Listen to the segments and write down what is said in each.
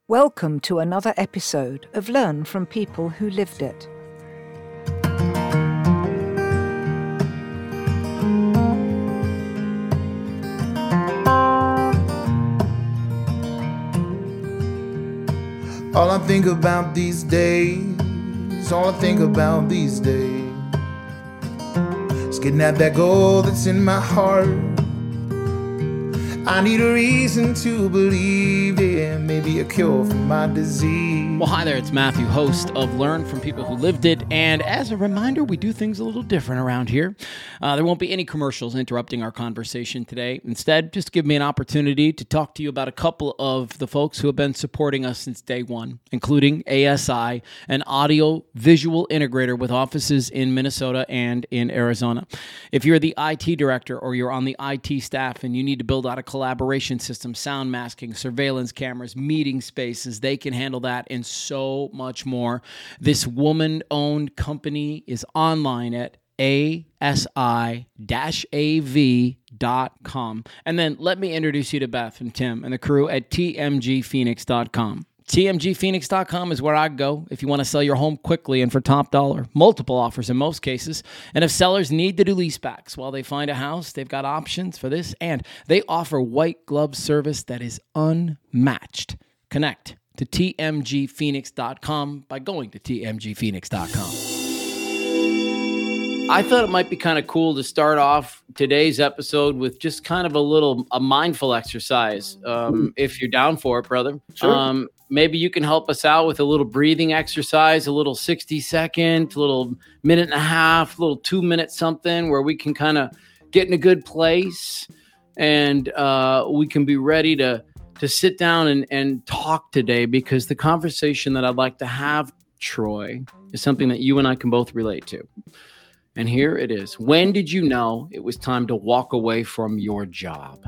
Welcome to another episode of Learn from People Who Lived It. All I think about these days, all I think about these days is getting at that goal that's in my heart. I need a reason to believe in maybe a cure for my disease. Well, hi there, it's Matthew, host of Learn from People Who Lived It, and as a reminder, we do things a little different around here. There won't be any commercials interrupting our conversation today. Instead, just give me an opportunity to talk to you about a couple of the folks who have been supporting us since day one, including ASI, an audio-visual integrator with offices in Minnesota and in Arizona. If you're the IT director or you're on the IT staff and you need to build out a collaboration system, sound masking, surveillance cameras, meeting spaces, they can handle that and so much more. This woman-owned company is online at asi-av.com. And then let me introduce you to Beth and Tim and the crew at tmgphoenix.com. tmgphoenix.com is where I go if you want to sell your home quickly and for top dollar. Multiple offers in most cases. And if sellers need to do leasebacks while they find a house, they've got options for this. And they offer white glove service that is unmatched. Connect to tmgphoenix.com by going to tmgphoenix.com. I thought it might be kind of cool to start off today's episode with just kind of a mindful exercise. If you're down for it, brother. Sure. Maybe you can help us out with a little breathing exercise, a little 60-second, a little minute and a half, a little 2-minute something where we can kind of get in a good place and we can be ready to sit down and talk today, because the conversation that I'd like to have, Troy, is something that you and I can both relate to. And here it is. When did you know it was time to walk away from your job?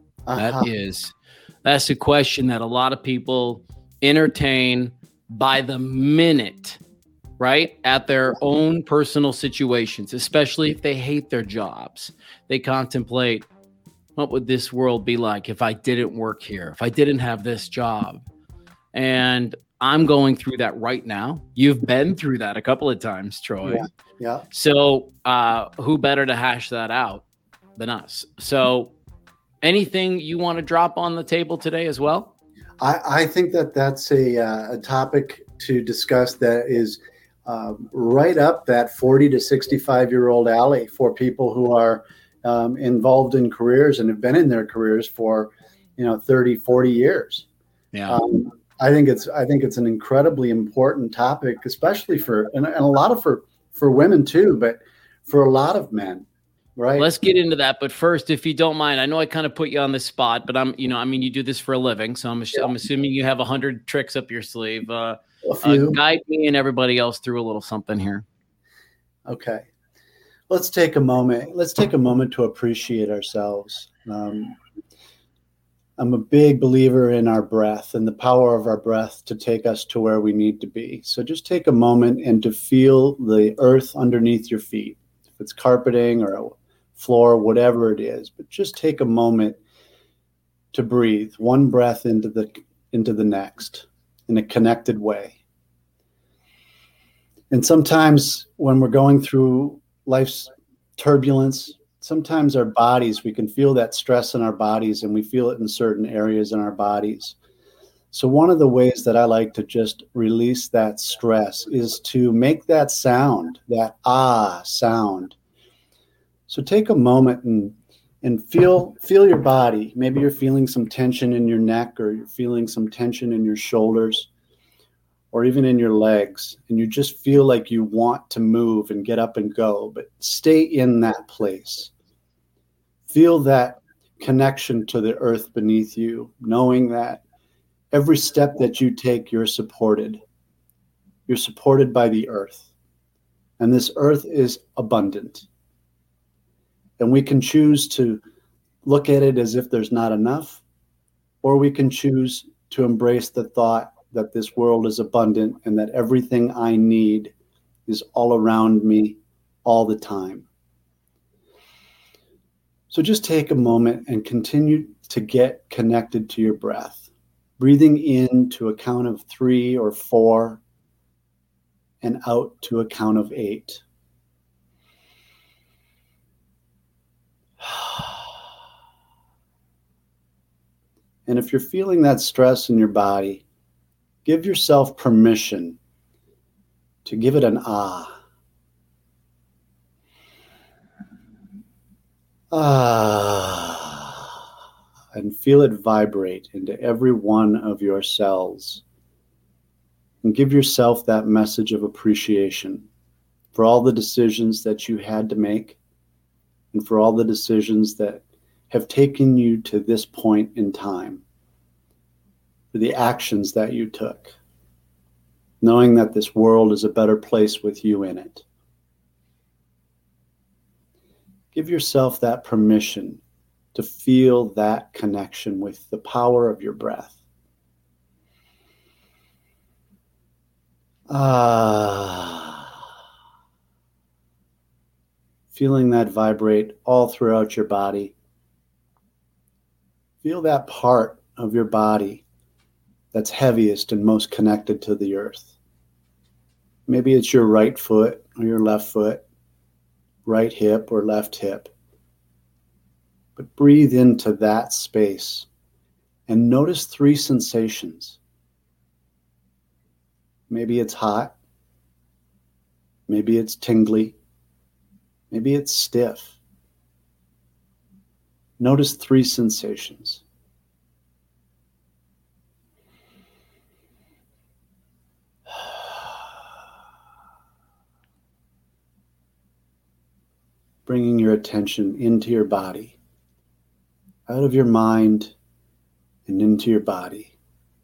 That's a question that a lot of people entertain by the minute, right? At their own personal situations, especially if they hate their jobs. They contemplate, what would this world be like if I didn't work here, if I didn't have this job? And I'm going through that right now. You've been through that a couple of times, Troy. Yeah. So who better to hash that out than us? So anything you want to drop on the table today as well? I think that's a topic to discuss that is right up that 40 to 65-year-old alley for people who are involved in careers and have been in their careers for 30, 40 years. Yeah. I think it's an incredibly important topic, especially for a lot of for women too, but for a lot of men, right? Let's get into that. But first, if you don't mind, I know I kind of put you on the spot, but you do this for a living, so I'm assuming you have 100 tricks up your sleeve. A few. Guide me and everybody else through a little something here. Okay. Let's take a moment to appreciate ourselves. I'm a big believer in our breath and the power of our breath to take us to where we need to be. So just take a moment and to feel the earth underneath your feet. If it's carpeting or a floor, whatever it is, but just take a moment to breathe one breath into the next in a connected way. And sometimes when we're going through life's turbulence, sometimes our bodies, we can feel that stress in our bodies, and we feel it in certain areas in our bodies. So one of the ways that I like to just release that stress is to make that sound, that ah sound. So take a moment and feel your body. Maybe you're feeling some tension in your neck, or you're feeling some tension in your shoulders, or even in your legs, and you just feel like you want to move and get up and go, but stay in that place. Feel that connection to the earth beneath you, knowing that every step that you take, you're supported. You're supported by the earth. And this earth is abundant. And we can choose to look at it as if there's not enough, or we can choose to embrace the thought that this world is abundant and that everything I need is all around me all the time. So just take a moment and continue to get connected to your breath. Breathing in to a count of 3 or 4 and out to a count of 8. And if you're feeling that stress in your body, give yourself permission to give it an ah. Ah. And feel it vibrate into every one of your cells. And give yourself that message of appreciation for all the decisions that you had to make and for all the decisions that have taken you to this point in time, for the actions that you took, knowing that this world is a better place with you in it. Give yourself that permission to feel that connection with the power of your breath. Feeling that vibrate all throughout your body. Feel that part of your body that's heaviest and most connected to the earth. Maybe it's your right foot or your left foot, right hip or left hip. But breathe into that space and notice 3 sensations. Maybe it's hot. Maybe it's tingly. Maybe it's stiff. Notice 3 sensations. Bringing your attention into your body, out of your mind and into your body.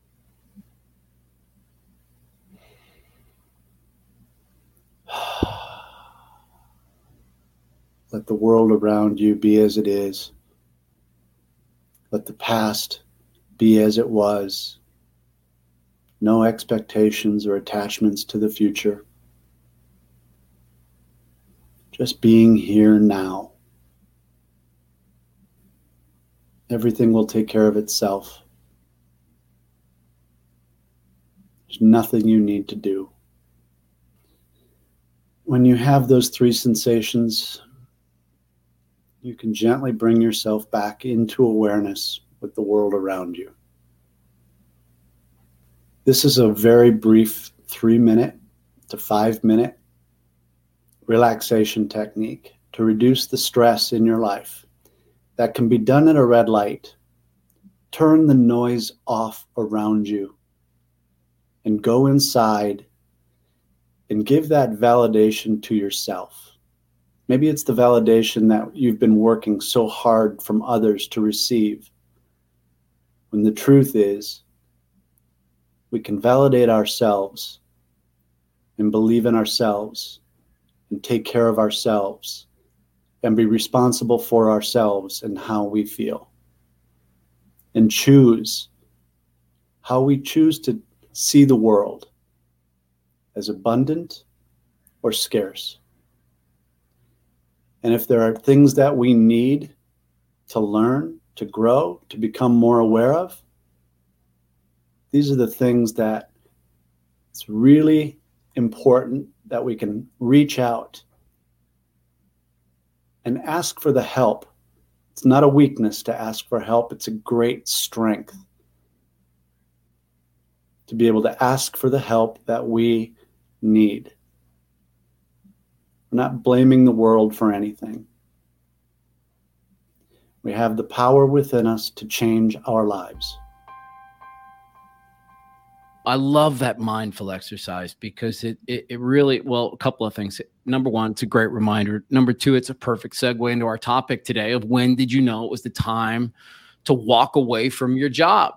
Let the world around you be as it is. Let the past be as it was. No expectations or attachments to the future. Just being here now. Everything will take care of itself. There's nothing you need to do. When you have those 3 sensations, you can gently bring yourself back into awareness with the world around you. This is a very brief 3-minute to 5-minute relaxation technique to reduce the stress in your life that can be done at a red light. Turn the noise off around you and go inside and give that validation to yourself. Maybe it's the validation that you've been working so hard from others to receive. When the truth is, we can validate ourselves and believe in ourselves and take care of ourselves and be responsible for ourselves and how we feel. And choose how we choose to see the world as abundant or scarce. And if there are things that we need to learn, to grow, to become more aware of, these are the things that it's really important that we can reach out and ask for the help. It's not a weakness to ask for help. It's a great strength to be able to ask for the help that we need. We're not blaming the world for anything. We have the power within us to change our lives. I love that mindful exercise because it really, well, a couple of things. Number one, it's a great reminder. Number two, it's a perfect segue into our topic today of when did you know it was the time to walk away from your job?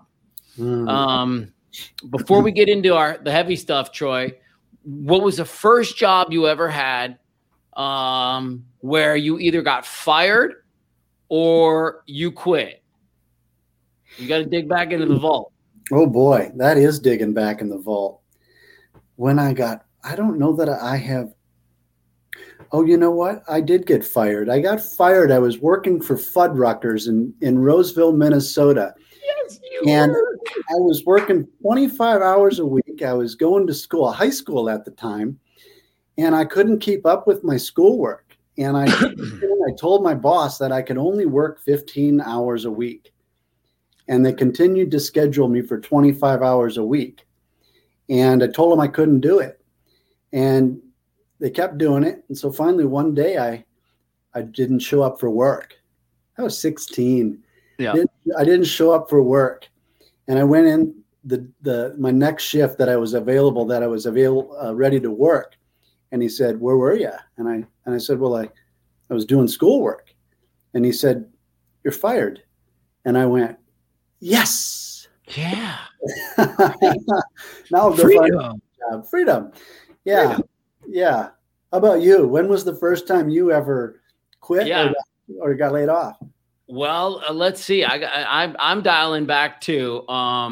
Before we get into the heavy stuff, Troy, what was the first job you ever had where you either got fired or you quit? You got to dig back into the vault. Oh boy, that is digging back in the vault. When I don't know that I have. Oh, you know what? I did get fired. I got fired. I was working for Fuddruckers in Roseville, Minnesota. Yes, you And I was working 25 hours a week. I was going to school, high school at the time, and I couldn't keep up with my schoolwork. And I told my boss that I could only work 15 hours a week. And they continued to schedule me for 25 hours a week. And I told them I couldn't do it. And they kept doing it. And so finally one day I didn't show up for work. I was 16. Yeah. I didn't show up for work. And I went in my next shift that I was ready to work. And he said, "Where were you?" And I said, "Well, I was doing schoolwork." And he said, "You're fired." And I went, "Yes." Yeah. Now I'll go find a job. Freedom. Yeah. Freedom. Yeah. How about you? When was the first time you ever quit or got laid off? Well, let's see. I'm dialing back too.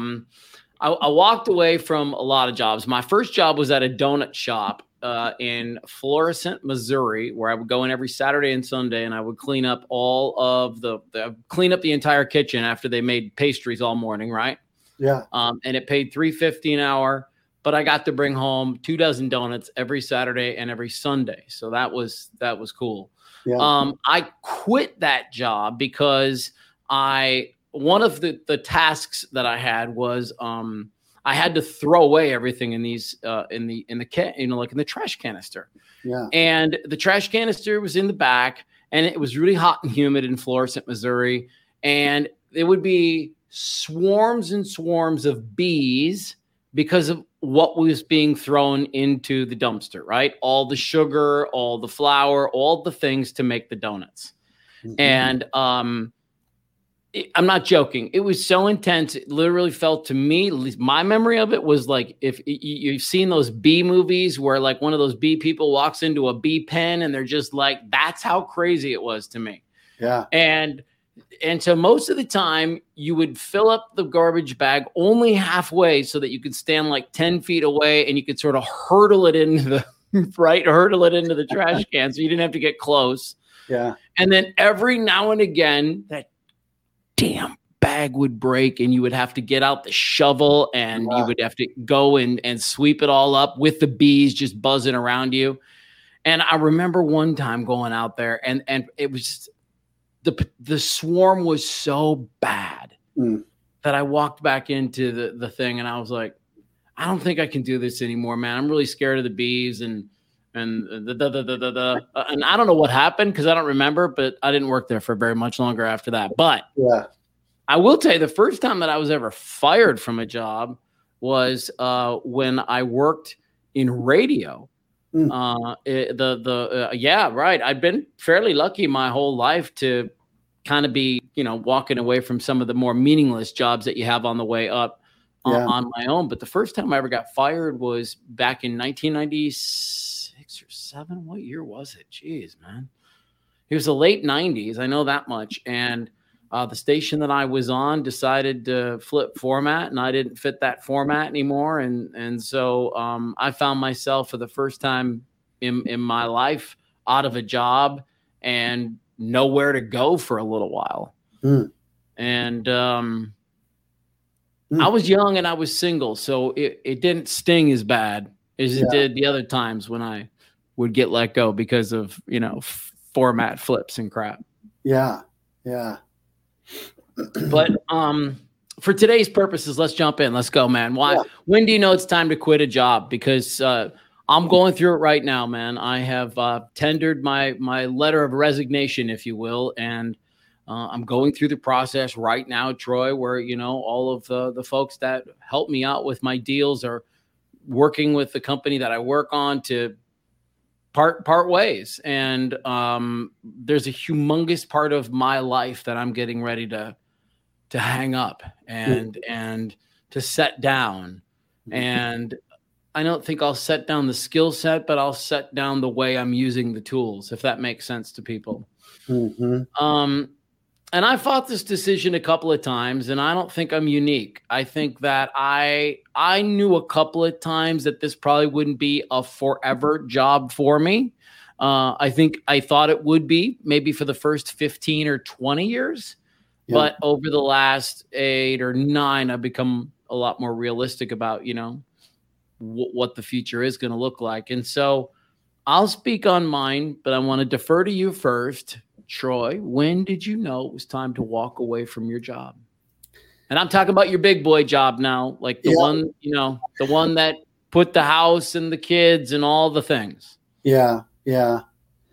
I walked away from a lot of jobs. My first job was at a donut shop in Florissant, Missouri, where I would go in every Saturday and Sunday, and I would clean up clean up the entire kitchen after they made pastries all morning, right? Yeah. And it paid $3.50 an hour, but I got to bring home 24 donuts every Saturday and every Sunday, so that was cool. Yeah. I quit that job because one of the tasks that I had was I had to throw away everything in these in the trash canister. Yeah. And the trash canister was in the back, and it was really hot and humid in Florissant, Missouri, and there would be swarms and swarms of bees because of what was being thrown into the dumpster, right? All the sugar, all the flour, all the things to make the donuts. Mm-hmm. And I'm not joking. It was so intense. It literally felt to me, at least my memory of it was like, if you've seen those bee movies where like one of those bee people walks into a bee pen and they're just like, that's how crazy it was to me. Yeah. And so most of the time you would fill up the garbage bag only halfway so that you could stand like 10 feet away and you could sort of hurtle it into the trash can. So you didn't have to get close. Yeah. And then every now and again, that damn bag would break and you would have to get out the shovel and you would have to go and sweep it all up with the bees just buzzing around you. And I remember one time going out there and it was just, the swarm was so bad that I walked back into the thing and I was like, I don't think I can do this anymore, man. I'm really scared of the bees and and I don't know what happened because I don't remember, but I didn't work there for very much longer after that. But yeah, I will tell you the first time that I was ever fired from a job was when I worked in radio. Yeah, right. I'd been fairly lucky my whole life to kind of be, walking away from some of the more meaningless jobs that you have on the way up on my own. But the first time I ever got fired was back in 1996 or 7. What year was it? Jeez, man. It was the late 90s. I know that much. And the station that I was on decided to flip format, and I didn't fit that format anymore. And so I found myself for the first time in my life out of a job and nowhere to go for a little while. And I was young and I was single, so it didn't sting as bad as it did the other times when I would get let go because of, format flips and crap. Yeah. Yeah. But for today's purposes, let's jump in. Let's go, man. When do you know it's time to quit a job? Because I'm going through it right now, man. I have tendered my letter of resignation, if you will, and I'm going through the process right now, Troy, where, all of the folks that help me out with my deals are working with the company that I work on to part ways. And there's a humongous part of my life that I'm getting ready to hang up and to set down. And I don't think I'll set down the skill set, but I'll set down the way I'm using the tools, if that makes sense to people. And I fought this decision a couple of times, and I don't think I'm unique. I think that I knew a couple of times that this probably wouldn't be a forever job for me. I think I thought it would be maybe for the first 15 or 20 years. Yeah. But over the last 8 or 9, I've become a lot more realistic about, what the future is going to look like. And so I'll speak on mine, but I want to defer to you first. Troy, when did you know it was time to walk away from your job? And I'm talking about your big boy job now, like the one, the one that put the house and the kids and all the things. Yeah. Yeah.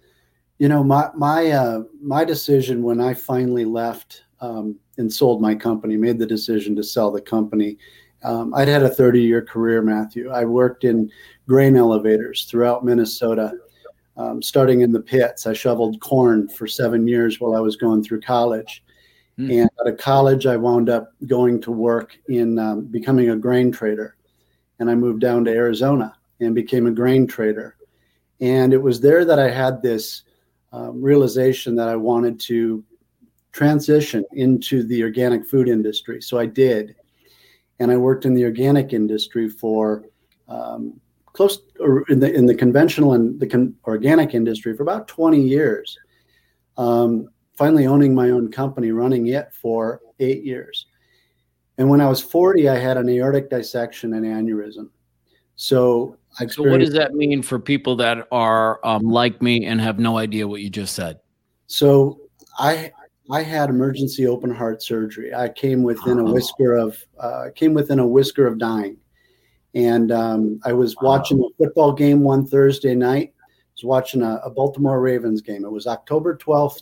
My decision when I finally left and sold my company, made the decision to sell the company. I'd had a 30-year career, Matthew. I worked in grain elevators throughout Minnesota, starting in the pits. I shoveled corn for 7 years while I was going through college. And out of college, I wound up going to work in becoming a grain trader. And I moved down to Arizona and became a grain trader. And it was there that I had this realization that I wanted to transition into the organic food industry. So I did. And I worked in the organic industry for in the conventional and the organic industry for about 20 years. Finally owning my own company, running it for 8 years. And when I was 40, I had an aortic dissection and aneurysm. So what does that mean for people that are like me and have no idea what you just said? So I had emergency open heart surgery. I came within a whisker of dying. And I was watching a football game one Thursday night. I was watching a Baltimore Ravens game. It was October 12th,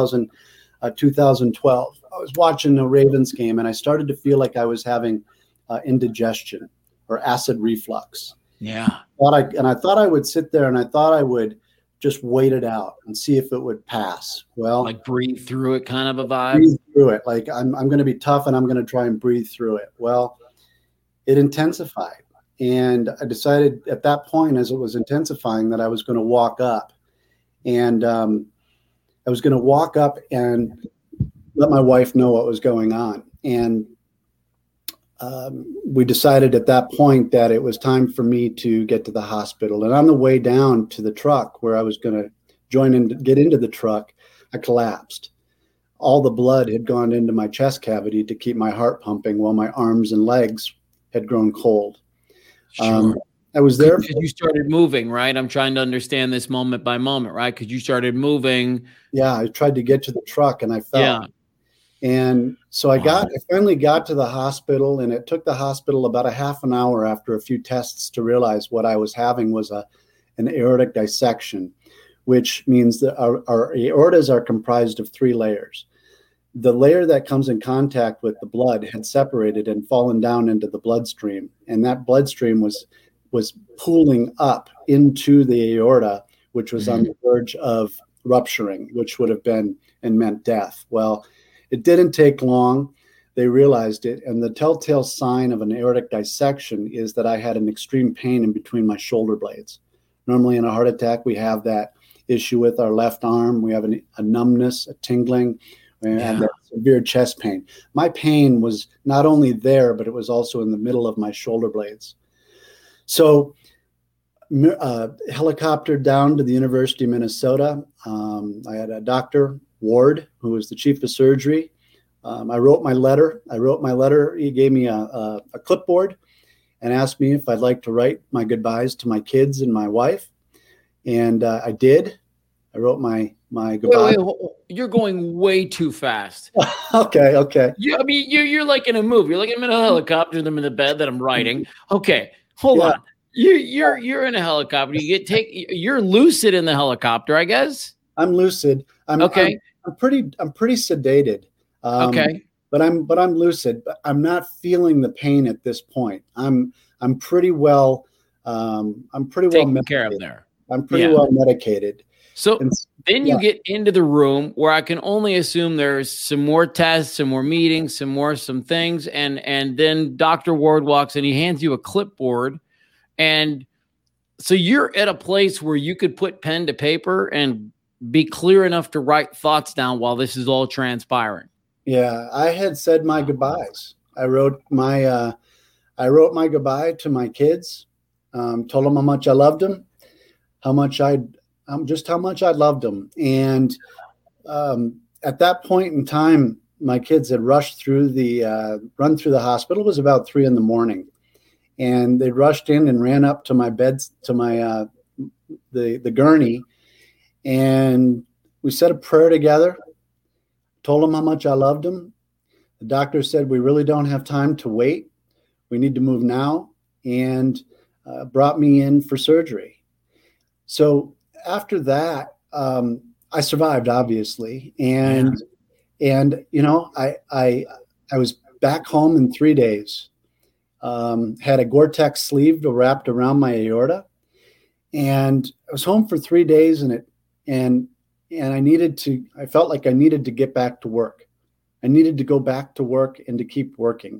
2012. I was watching the Ravens game, and I started to feel like I was having indigestion or acid reflux. Yeah. I thought I would sit there and I thought I would just wait it out and see if it would pass. Well, like breathe through it kind of a vibe. Breathe through it. Like I'm going to be tough and I'm going to try and breathe through it. Well, it intensified. And I decided at that point, as it was intensifying, that I was going to walk up. And I was going to walk up and let my wife know what was going on. And we decided at that point that it was time for me to get to the hospital. And on the way down to the truck where I was going to get into the truck, I collapsed. All the blood had gone into my chest cavity to keep my heart pumping while my arms and legs had grown cold. Sure. I was there. Because you started moving, right? I'm trying to understand this moment by moment, right? Because you started moving. Yeah, I tried to get to the truck and I fell. Yeah. And so I finally got to the hospital, and it took the hospital about a half an hour after a few tests to realize what I was having was an aortic dissection, which means that our aortas are comprised of 3 layers. The layer that comes in contact with the blood had separated and fallen down into the bloodstream, and that bloodstream was pooling up into the aorta, which was on the verge of rupturing, which would have been and meant death. Well, it didn't take long. They realized it, and the telltale sign of an aortic dissection is that I had an extreme pain in between my shoulder blades. Normally in a heart attack, we have that issue with our left arm. We have a numbness, a tingling, and that severe chest pain. My pain was not only there, but it was also in the middle of my shoulder blades. So helicopter down to the University of Minnesota. I had a Dr. Ward, who was the chief of surgery. I wrote my letter. He gave me a clipboard and asked me if I'd like to write my goodbyes to my kids and my wife. And I did. I wrote my goodbye. Wait, you're going way too fast. Okay. Yeah, I mean, you're like in a movie. You're like, I'm in a helicopter. I'm in the bed that I'm writing. Okay, hold on. You're in a helicopter. You're lucid in the helicopter, I guess. I'm lucid. I'm pretty sedated. Okay. But I'm lucid. But I'm not feeling the pain at this point. I'm pretty well. I'm pretty well taken care of there. I'm pretty well medicated. So then you get into the room where I can only assume there's some more tests, some more meetings, some things, and then Dr. Ward walks and he hands you a clipboard, and so you're at a place where you could put pen to paper and be clear enough to write thoughts down while this is all transpiring. Yeah, I had said my goodbyes. I wrote my goodbye to my kids. Told them how much I loved them, how much I loved them. And at that point in time, my kids had rushed through run through the hospital. It was about 3 a.m. And they rushed in and ran up to my bed, to my, the gurney. And we said a prayer together, told them how much I loved them. The doctor said, we really don't have time to wait. We need to move now. And brought me in for surgery. So after that, I survived, obviously. And I was back home in 3 days. Had a Gore-Tex sleeve wrapped around my aorta, and I was home for 3 days, and I felt like I needed to get back to work. I needed to go back to work and to keep working,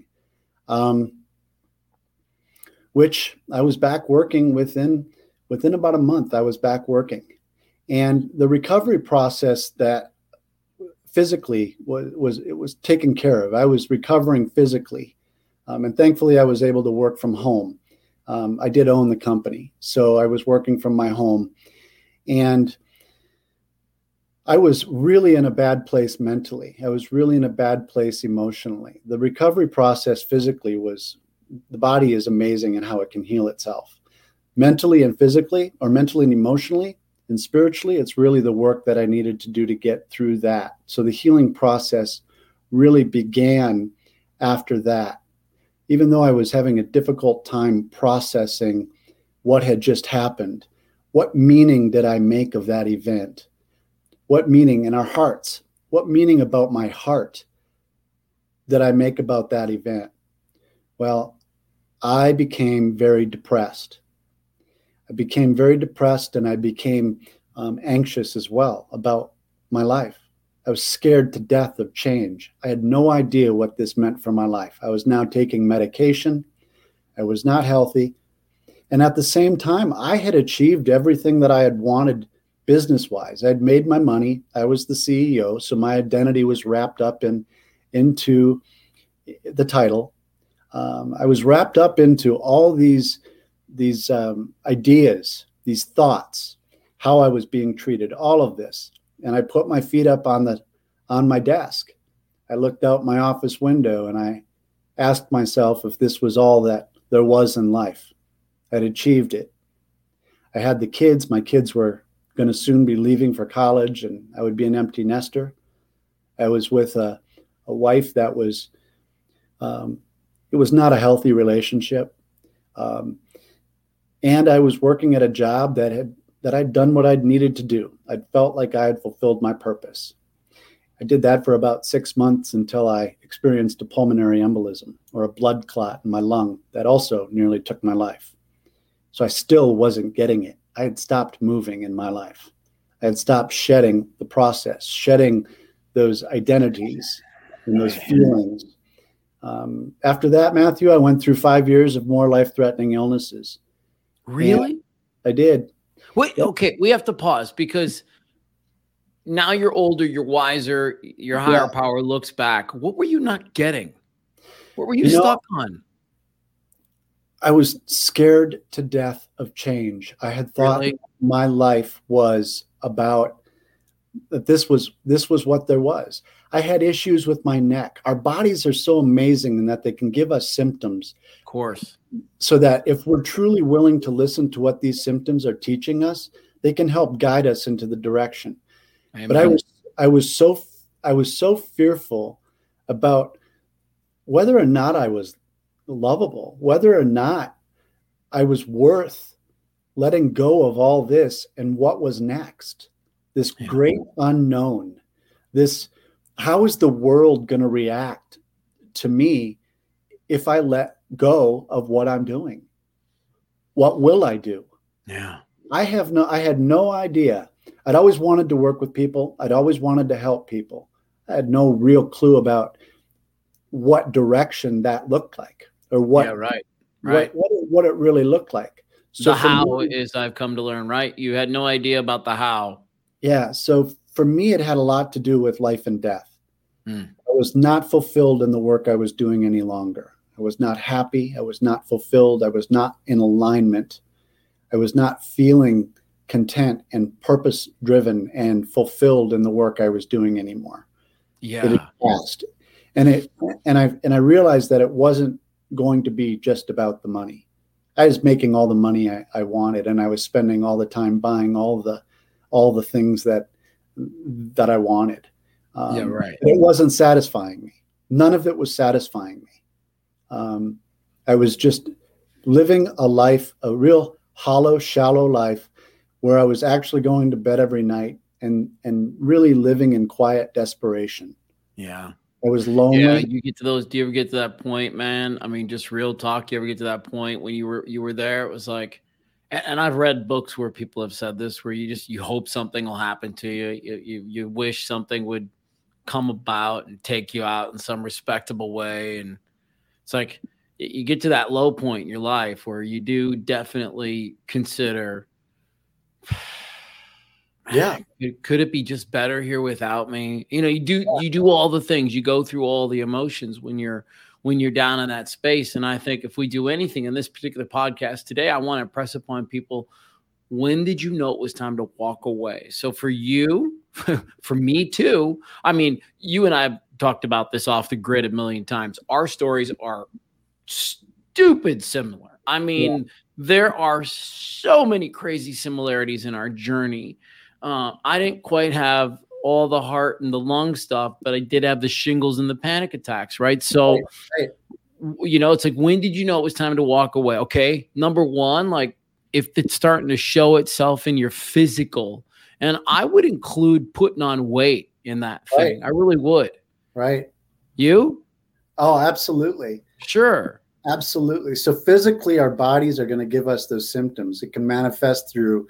which I was back working within about a month. I was back working, and the recovery process that physically was taken care of. I was recovering physically. And thankfully, I was able to work from home. I did own the company, so I was working from my home. And I was really in a bad place mentally. I was really in a bad place emotionally. The recovery process physically the body is amazing in how it can heal itself. Mentally and physically, or mentally and emotionally and spiritually, it's really the work that I needed to do to get through that. So the healing process really began after that. Even though I was having a difficult time processing what had just happened, what meaning did I make of that event? What meaning in our hearts? What meaning about my heart did I make about that event? Well, I became very depressed. And I became anxious as well about my life. I was scared to death of change. I had no idea what this meant for my life. I was now taking medication. I was not healthy. And at the same time, I had achieved everything that I had wanted business-wise. I had made my money. I was the CEO, so my identity was wrapped up into the title. I was wrapped up into all these ideas, these thoughts, how I was being treated, all of this. And I put my feet up on my desk. I looked out my office window and I asked myself if this was all that there was in life. I'd achieved it. I had the kids. My kids were going to soon be leaving for college, and I would be an empty nester. I was with a wife that was, it was not a healthy relationship. And I was working at a job that I'd done what I'd needed to do. I'd felt like I had fulfilled my purpose. I did that for about 6 months until I experienced a pulmonary embolism, or a blood clot in my lung, that also nearly took my life. So I still wasn't getting it. I had stopped moving in my life. I had stopped shedding the process, shedding those identities and those feelings. After that, Matthew, I went through 5 years of more life-threatening illnesses. Really? And I did. Wait, okay, we have to pause, because now you're older, you're wiser, your higher power looks back. What were you not getting? What were you stuck on? I was scared to death of change. I had thought my life was about that. This was what there was. I had issues with my neck. Our bodies are so amazing in that they can give us symptoms. Of course. So that if we're truly willing to listen to what these symptoms are teaching us, they can help guide us into the direction. Amen. But I was so fearful about whether or not I was lovable, whether or not I was worth letting go of all this and what was next. This great unknown. How is the world going to react to me if I let go of what I'm doing? What will I do? Yeah. I had no idea. I'd always wanted to work with people. I'd always wanted to help people. I had no real clue about what direction that looked like, or what it really looked like. So the how is, I've come to learn, right? You had no idea about the how. Yeah. So for me, it had a lot to do with life and death. I was not fulfilled in the work I was doing any longer. I was not happy. I was not fulfilled. I was not in alignment. I was not feeling content and purpose driven and fulfilled in the work I was doing anymore. Yeah. It had passed. And I realized that it wasn't going to be just about the money. I was making all the money I wanted, and I was spending all the time buying all the things that I wanted. Right. It wasn't satisfying me. None of it was satisfying me. I was just living a real hollow, shallow life where I was actually going to bed every night and really living in quiet desperation. Yeah. I was lonely. Yeah, do you ever get to that point, man? I mean, just real talk. You ever get to that point when you were there? It was like, and I've read books where people have said this, where you hope something will happen to you. You wish something would come about and take you out in some respectable way. And it's like, you get to that low point in your life where you do definitely consider, yeah, could it be just better here without me? You do all the things, you go through all the emotions when you're down in that space. And I think if we do anything in this particular podcast today, I want to impress upon people, when did you know it was time to walk away? So for you, for me too, I mean, you and I have talked about this off the grid a million times. Our stories are stupid similar. I mean, there are so many crazy similarities in our journey. I didn't quite have all the heart and the lung stuff, but I did have the shingles and the panic attacks, right? So, right. It's like, when did you know it was time to walk away? Okay, number one, like, if it's starting to show itself in your physical, and I would include putting on weight in that thing. Right. I really would. Right. You? Oh, absolutely. Sure. Absolutely. So physically, our bodies are going to give us those symptoms. It can manifest through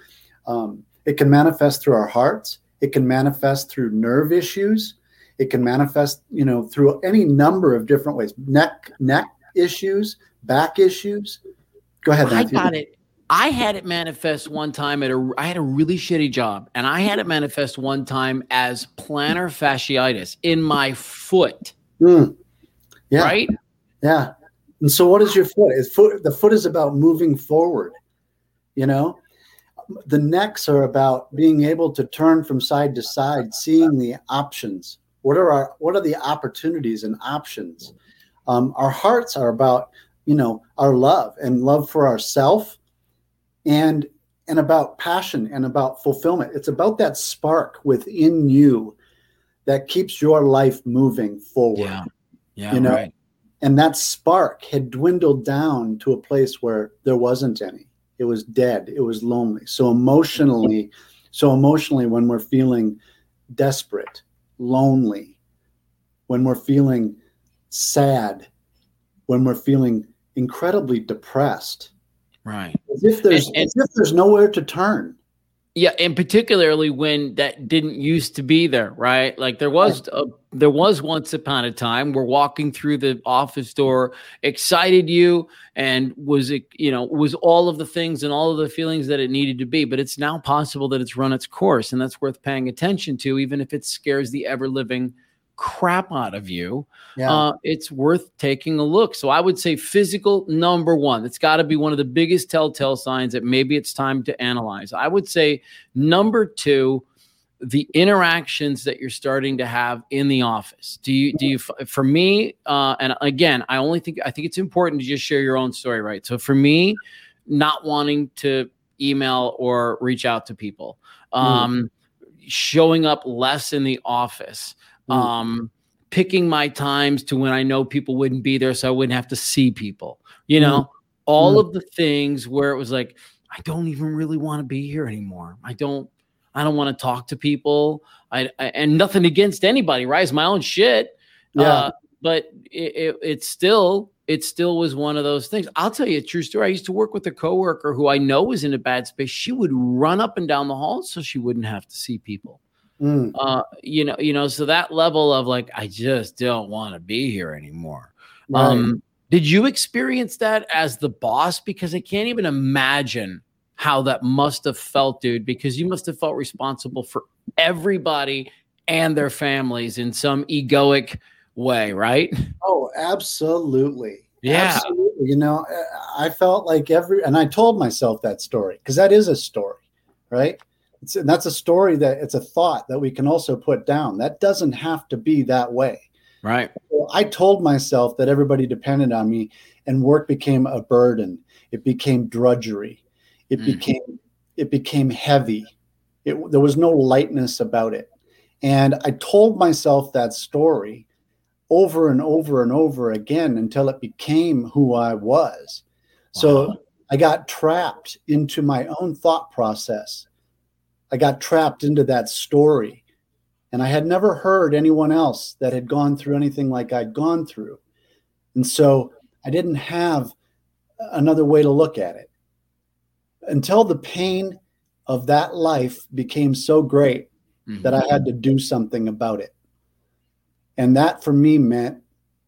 our hearts. It can manifest through nerve issues. It can manifest, through any number of different ways. Neck issues, back issues. Go ahead, Matthew. I got it. I had it manifest one time I had a really shitty job, and I had it manifest one time as plantar fasciitis in my foot. Yeah. Right? Yeah. And so what is your foot? The foot is about moving forward. The necks are about being able to turn from side to side, seeing the options. What are the opportunities and options? Our hearts are about, our love for ourself, and about passion and about fulfillment. It's about that spark within you that keeps your life moving forward. Yeah. Right. And that spark had dwindled down to a place where there wasn't any. It was dead. It was lonely. So emotionally, when we're feeling desperate, lonely, when we're feeling sad, when we're feeling incredibly depressed, right? As if there's nowhere to turn. Yeah, and particularly when that didn't used to be there, right? Like there was once upon a time where walking through the office door excited you and was all of the things and all of the feelings that it needed to be. But it's now possible that it's run its course, and that's worth paying attention to, even if it scares the ever-living crap out of you. It's worth taking a look. So I would say physical, number one. It's got to be one of the biggest telltale signs that maybe it's time to analyze. I would say number two, the interactions that you're starting to have in the office. Do you for me, and again, I think it's important to just share your own story, right? So for me, not wanting to email or reach out to people, showing up less in the office, picking my times to when I know people wouldn't be there, so I wouldn't have to see people, all of the things where it was like, I don't even really want to be here anymore. I don't want to talk to people. And nothing against anybody, right? It's my own shit. Yeah. But it still was one of those things. I'll tell you a true story. I used to work with a coworker who I know was in a bad space. She would run up and down the hall so she wouldn't have to see people. So that level of like, I just don't want to be here anymore. Right. Did you experience that as the boss? Because I can't even imagine how that must have felt, dude, because you must have felt responsible for everybody and their families in some egoic way, right? Oh, absolutely. Yeah. Absolutely. I felt like and I told myself that story, because that is a story, right? And that's a story, that it's a thought that we can also put down. That doesn't have to be that way. Right. So I told myself that everybody depended on me, and work became a burden. It became drudgery. It became heavy. There was no lightness about it. And I told myself that story over and over and over again until it became who I was. Wow. So I got trapped into my own thought process. I got trapped into that story. And I had never heard anyone else that had gone through anything like I'd gone through. And so I didn't have another way to look at it until the pain of that life became so great that I had to do something about it. And that for me meant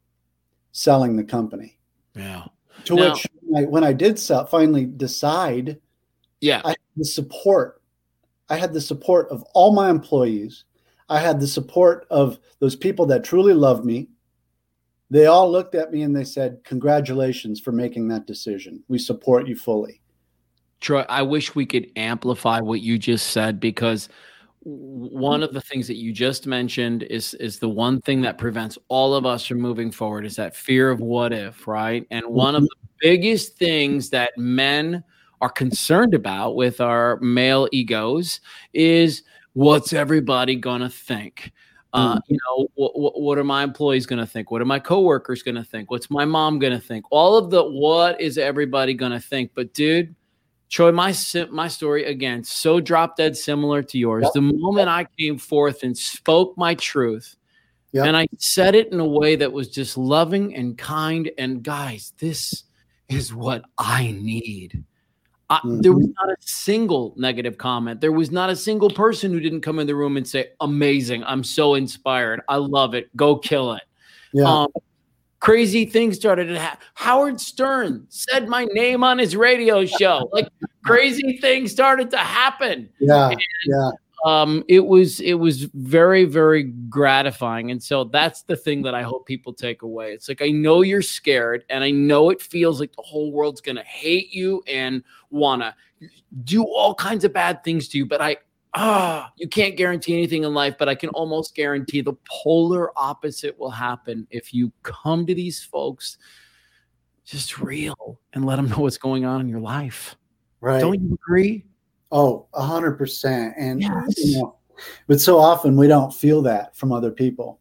selling the company. Yeah. Which when I did finally decide, yeah, I had the support. I had the support of all my employees. I had the support of those people that truly loved me. They all looked at me and they said, "Congratulations for making that decision. We support you fully." Troy, I wish we could amplify what you just said, because one of the things that you just mentioned is the one thing that prevents all of us from moving forward is that fear of what if, right? And one of the biggest things that men are concerned about with our male egos is, what's everybody gonna think? What are my employees gonna think? What are my coworkers gonna think? What's my mom gonna think? All of the what is everybody gonna think? But dude, Troy, my story, again, so drop dead similar to yours. Yep. The moment I came forth and spoke my truth, yep, and I said it in a way that was just loving and kind, and guys, this is what I need. There was not a single negative comment. There was not a single person who didn't come in the room and say, "Amazing. I'm so inspired. I love it. Go kill it." Yeah. Crazy things started to happen. Howard Stern said my name on his radio show. Like, crazy things started to happen. Yeah. And, yeah. It was very, very gratifying. And so that's the thing that I hope people take away. It's like, I know you're scared, and I know it feels like the whole world's going to hate you and want to do all kinds of bad things to you. But you can't guarantee anything in life, but I can almost guarantee the polar opposite will happen if you come to these folks just real and let them know what's going on in your life. Right. Don't you agree? Oh, 100%. And, yes, but so often we don't feel that from other people.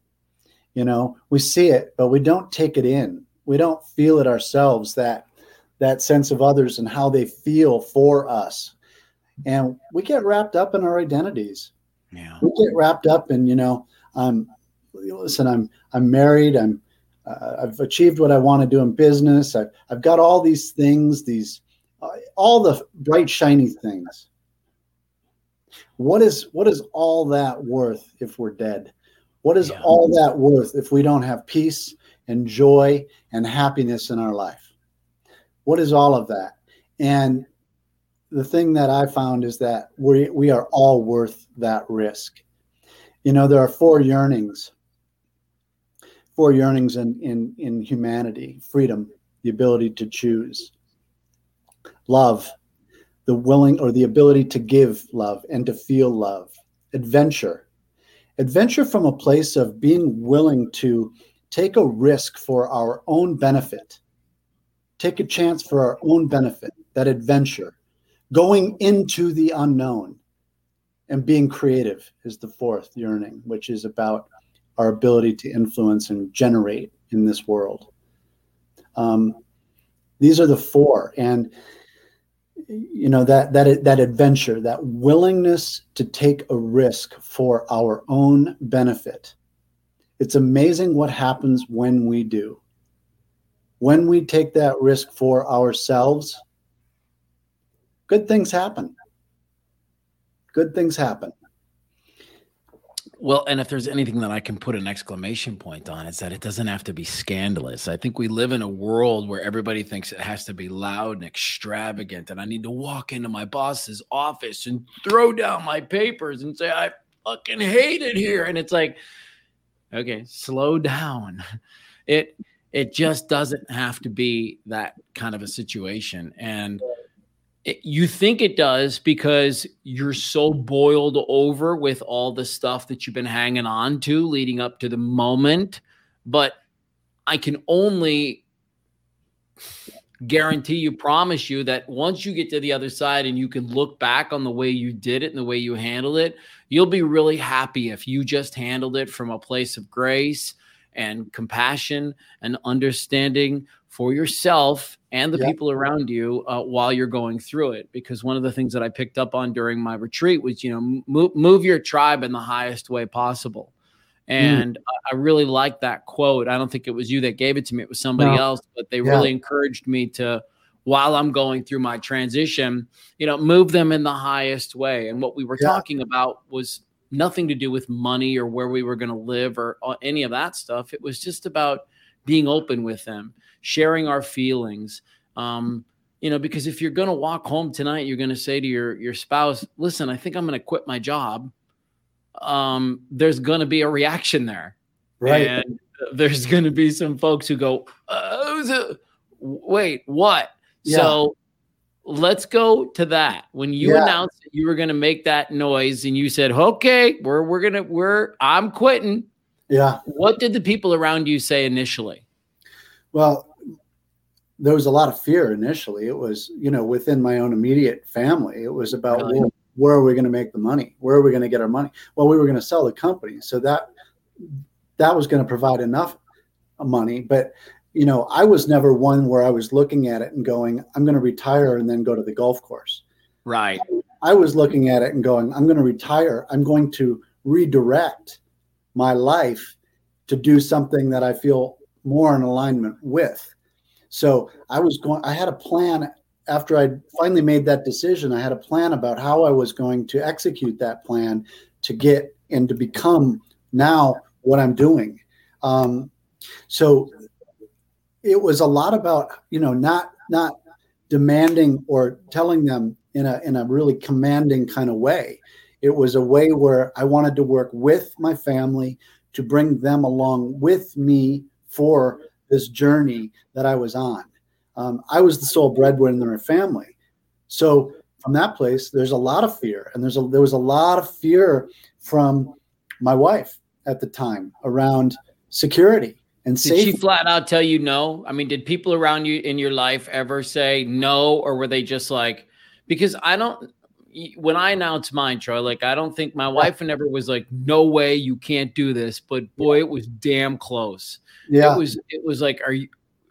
We see it, but we don't take it in. We don't feel it ourselves, that sense of others and how they feel for us. And we get wrapped up in our identities. Yeah. We get wrapped up in, I'm married. I've achieved what I want to do in business. I've got all these things, all the bright, shiny things. What is all that worth if we're dead? What is all that worth if we don't have peace and joy and happiness in our life? What is all of that? And the thing that I found is that we are all worth that risk. There are four yearnings in humanity: freedom, the ability to choose; love, the ability to give love and to feel love; adventure from a place of being willing to take a risk for our own benefit, take a chance for our own benefit, that adventure. Going into the unknown. And being creative is the fourth yearning, which is about our ability to influence and generate in this world. These are the four. And, that adventure, that willingness to take a risk for our own benefit. It's amazing what happens when we do. When we take that risk for ourselves, good things happen. Good things happen. Well, and if there's anything that I can put an exclamation point on, it's that it doesn't have to be scandalous. I think we live in a world where everybody thinks it has to be loud and extravagant, and I need to walk into my boss's office and throw down my papers and say, "I fucking hate it here." And it's like, okay, slow down. It just doesn't have to be that kind of a situation. And you think it does because you're so boiled over with all the stuff that you've been hanging on to leading up to the moment. but I can only promise you that once you get to the other side and you can look back on the way you did it and the way you handled it, you'll be really happy if you just handled it from a place of grace and compassion and understanding for yourself and the people around you while you're going through it. Because one of the things that I picked up on during my retreat was, move your tribe in the highest way possible. And I really like that quote. I don't think it was you that gave it to me. It was somebody else, but they really encouraged me to, while I'm going through my transition, move them in the highest way. And what we were talking about was nothing to do with money or where we were going to live or any of that stuff. It was just about being open with them, sharing our feelings. Because if you're going to walk home tonight, you're going to say to your spouse, listen, I think I'm going to quit my job. There's going to be a reaction there. Right. And there's going to be some folks who go, wait, what? Yeah. So let's go to that. When you announced that you were going to make that noise and you said, okay, I'm quitting. Yeah. What did the people around you say initially? Well, there was a lot of fear initially. It was, within my own immediate family, it was about, well, where are we going to make the money? Where are we going to get our money? Well, we were going to sell the company. So that was going to provide enough money. But, I was never one where I was looking at it and going, I'm going to retire and then go to the golf course. Right. I was looking at it and going, I'm going to retire. I'm going to redirect my life to do something that I feel more in alignment with. So I had a plan. After I finally made that decision, I had a plan about how I was going to execute that plan to get and to become now what I'm doing. So it was a lot about, not demanding or telling them in a really commanding kind of way. It was a way where I wanted to work with my family to bring them along with me for this journey that I was on. I was the sole breadwinner in their family. So from that place, there's a lot of fear. And there was a lot of fear from my wife at the time around security and safety. Did she flat out tell you no? I mean, did people around you in your life ever say no? Or were they just like, because when I announced mine, Troy, like, I don't think my wife never was like, no way, you can't do this. But boy, it was damn close. Yeah. It was like, are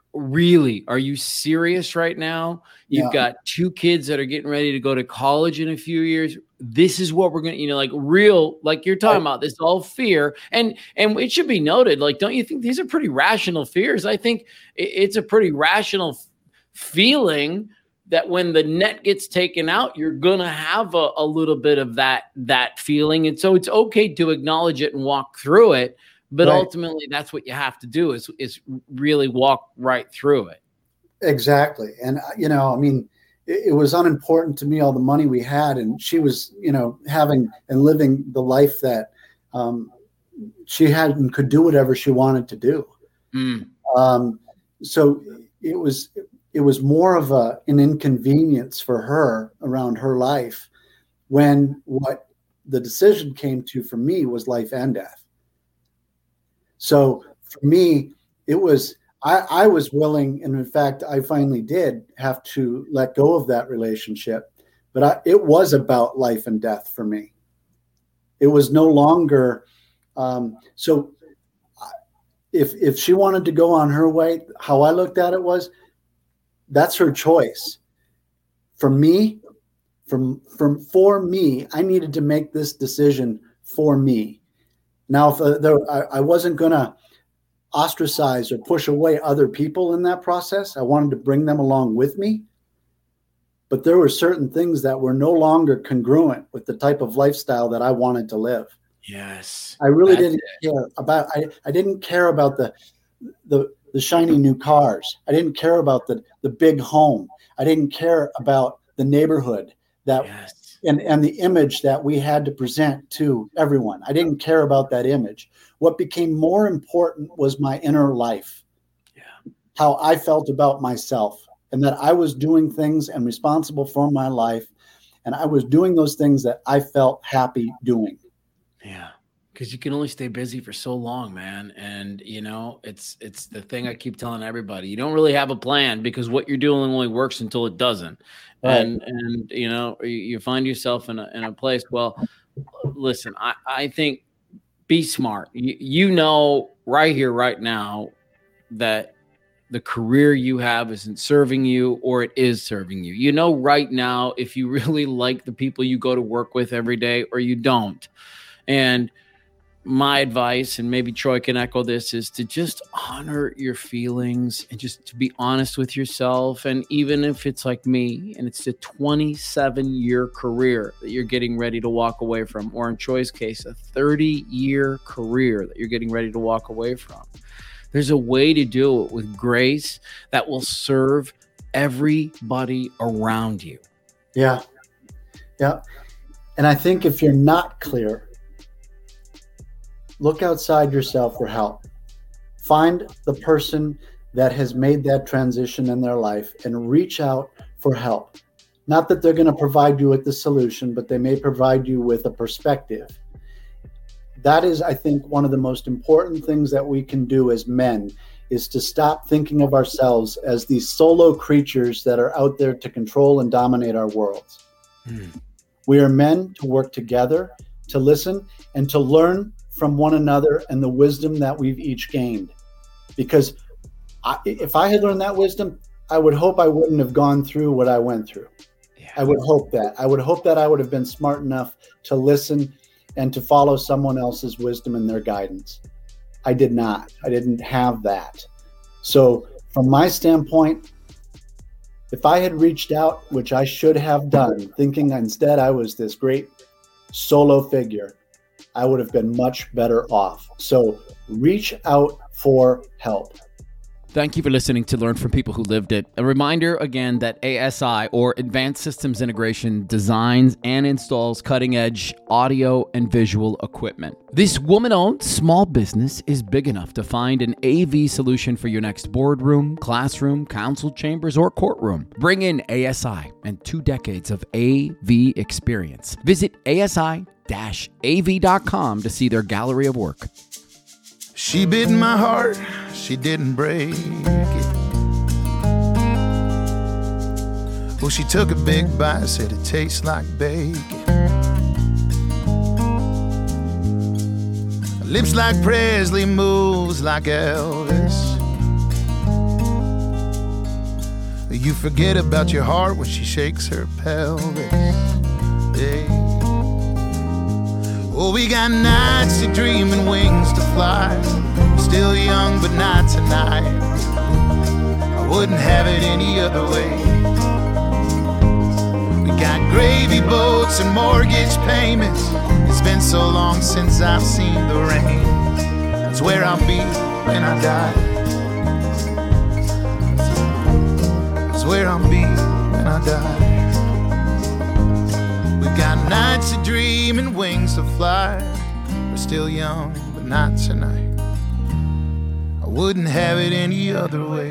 you serious right now? You've got 2 kids that are getting ready to go to college in a few years. This is what we're going to, like you're talking about, this all fear. And it should be noted, like, don't you think these are pretty rational fears? I think it's a pretty rational feeling that when the net gets taken out, you're going to have a little bit of that feeling. And so it's okay to acknowledge it and walk through it. But ultimately, that's what you have to do is really walk right through it. Exactly. And, it was unimportant to me, all the money we had. And she was, having and living the life that she had and could do whatever she wanted to do. So it was more of an inconvenience for her around her life when what the decision came to for me was life and death. So for me, it was, I was willing, and in fact, I finally did have to let go of that relationship, but it was about life and death for me. It was no longer, so if she wanted to go on her way, how I looked at it was, that's her choice. For me, for me, I needed to make this decision for me. Now, if I wasn't going to ostracize or push away other people in that process, I wanted to bring them along with me. But there were certain things that were no longer congruent with the type of lifestyle that I wanted to live. Yes. I really didn't care about, I didn't care about the shiny new cars. I didn't care about the big home. I didn't care about the neighborhood that and the image that we had to present to everyone. I didn't care about that image. What became more important was my inner life, how I felt about myself, and that I was doing things and responsible for my life. And I was doing those things that I felt happy doing. Yeah. because you can only stay busy for so long, man. And it's the thing I keep telling everybody. You don't really have a plan because what you're doing only works until it doesn't. Right. And you find yourself in a place. Well, listen, I think be smart. You know right here, right now, that the career you have isn't serving you or it is serving you. You know right now if you really like the people you go to work with every day or you don't. And my advice, and maybe Troy can echo this, is to just honor your feelings and just to be honest with yourself. And even if it's like me and it's a 27-year career that you're getting ready to walk away from, or in Troy's case, a 30-year career that you're getting ready to walk away from, there's a way to do it with grace that will serve everybody around you. Yeah. Yeah. And I think if you're not clear, look outside yourself for help. Find the person that has made that transition in their life and reach out for help. Not that they're going to provide you with the solution, but they may provide you with a perspective. That is, I think, one of the most important things that we can do as men is to stop thinking of ourselves as these solo creatures that are out there to control and dominate our worlds. We are men to work together, to listen, and to learn from one another and the wisdom that we've each gained. Because if I had learned that wisdom, I would hope I wouldn't have gone through what I went through. Yeah. I would hope that. I would hope that I would have been smart enough to listen and to follow someone else's wisdom and their guidance. I did not. I didn't have that. So from my standpoint, if I had reached out, which I should have done, thinking instead I was this great solo figure, I would have been much better off. So reach out for help. Thank you for listening to Learn from People Who Lived It. A reminder again that ASI, or Advanced Systems Integration, designs and installs cutting-edge audio and visual equipment. This woman-owned small business is big enough to find an AV solution for your next boardroom, classroom, council chambers, or courtroom. Bring in ASI and 2 decades of AV experience. Visit ASI-AV.com to see their gallery of work. She bit my heart, she didn't break it. Well, she took a big bite, said it tastes like bacon. Lips like Presley, moves like Elvis. You forget about your heart when she shakes her pelvis. Yeah. Oh, we got nights to dream and wings to fly. Still young, but not tonight. I wouldn't have it any other way. We got gravy boats and mortgage payments. It's been so long since I've seen the rain. That's where I'll be when I die. That's where I'll be when I die. Got nights to dream and wings to fly. We're still young, but not tonight. I wouldn't have it any other way.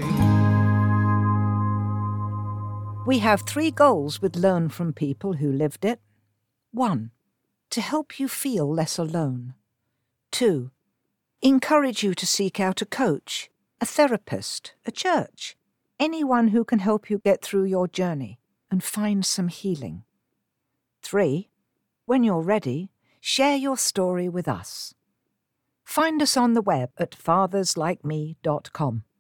We have 3 goals with Learn from People Who Lived It. 1. To help you feel less alone. 2. Encourage you to seek out a coach, a therapist, a church, anyone who can help you get through your journey and find some healing. 3. When you're ready, share your story with us. Find us on the web at fatherslikeme.com.